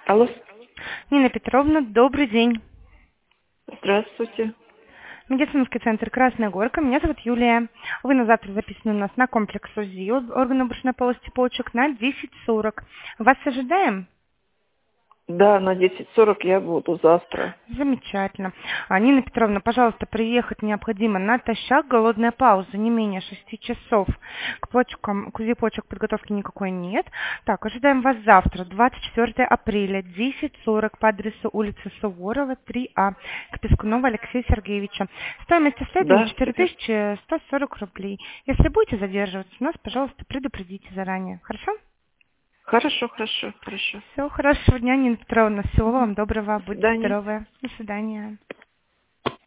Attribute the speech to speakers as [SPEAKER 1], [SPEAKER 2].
[SPEAKER 1] Алло,
[SPEAKER 2] Нина Петровна, добрый день.
[SPEAKER 1] здравствуйте.
[SPEAKER 2] Медицинский центр «Красная Горка». Меня зовут Юлия. Вы на завтра записаны у нас на комплекс УЗИ органов брюшной полости почек на 10:40. Вас ожидаем?
[SPEAKER 1] Да, на 10:40 я буду завтра.
[SPEAKER 2] Замечательно. Нина Петровна, пожалуйста, приехать необходимо натощак, голодная пауза, не менее 6 часов. К почкам, к УЗИ почек подготовки никакой нет. Так, ожидаем вас завтра, 24 апреля, 10:40 по адресу улица Суворова, 3А, к Пескунову Алексею Сергеевичу. Стоимость исследования
[SPEAKER 1] Да, теперь.
[SPEAKER 2] 4140 рублей. Если будете задерживаться, нас, пожалуйста, предупредите заранее. Хорошо?
[SPEAKER 1] Хорошо, хорошо, хорошо.
[SPEAKER 2] Все, хорошего дня, Нина Петровна. Всего вам доброго.
[SPEAKER 1] До
[SPEAKER 2] Будьте
[SPEAKER 1] свидания.
[SPEAKER 2] здоровы. До свидания.